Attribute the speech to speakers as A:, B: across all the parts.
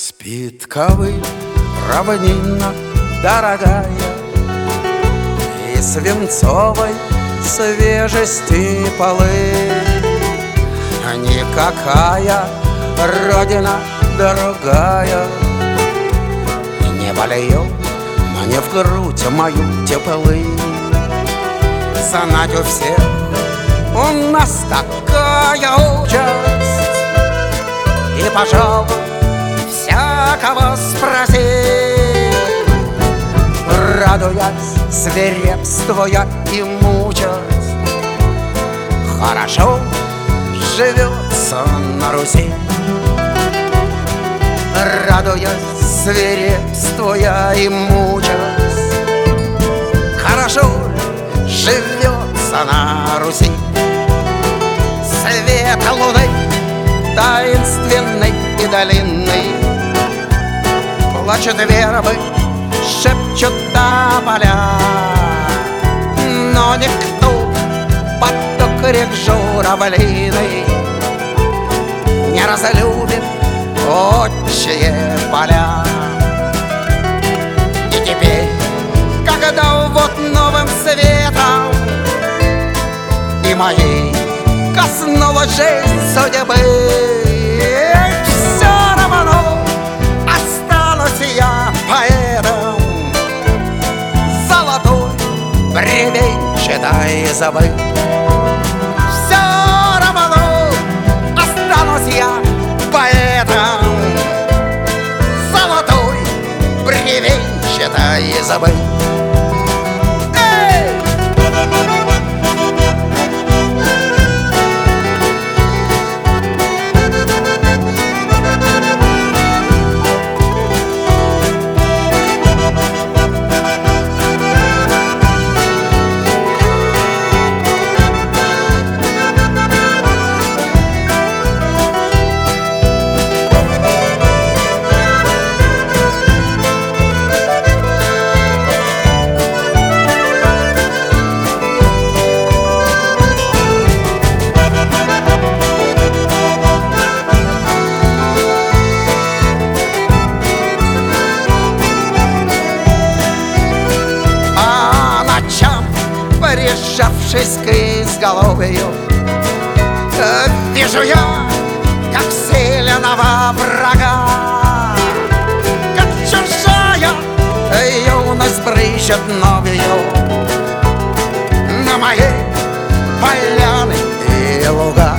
A: Спит ковыль, равнина дорогая, и свинцовой свежести полы. Никакая родина другая не вольет мне в грудь мою теплы. Знать у всех у нас такая участь, и, пожалуй, всякого спроси, радуясь, свирепствуя и мучаясь, хорошо живется на Руси. Радуясь, свирепствуя и мучаясь, хорошо живется на Руси. Свет луны таинственный и длинный, плачут вербы, шепчут тополя, но никто под окрик журавлиный не разлюбит отчие поля. И теперь, когда вот новым светом и моей коснулась жизнь судьбы, все равно останусь я поэтом золотой бревенчатой избы. Все равно останусь я поэтом золотой бревенчатой избы. Прижавшись к изголовью, вижу я, как сильного врага, как чужая юность брызжет новью на моей поляны и луга.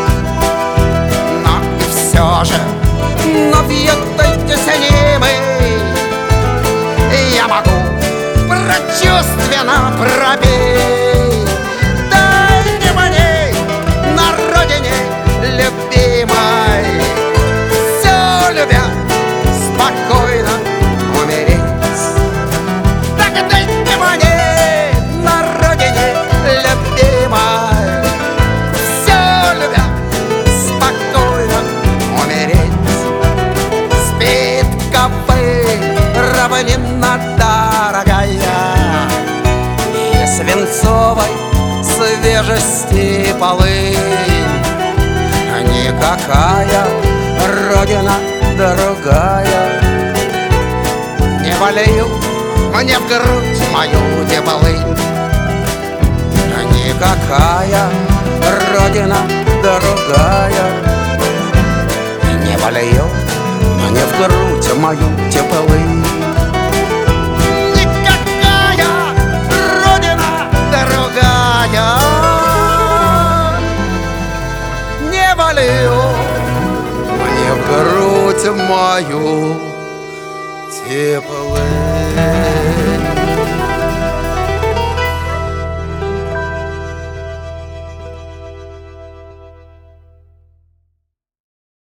A: Но и все же, но в этой теснимой я могу прочувственно пробить. Дайте мне на родине любимой, все любя, спокойно умереть. Так дайте мне на родине любимой, все любя, спокойно умереть. Спит ковыль, равнина дорогая, и свинцовой свежести полынь. Никакая родина другая не вольет мне в грудь мою теплынь. Никакая родина другая не вольет мне в грудь мою теплынь. Мне в грудь мою теплынь.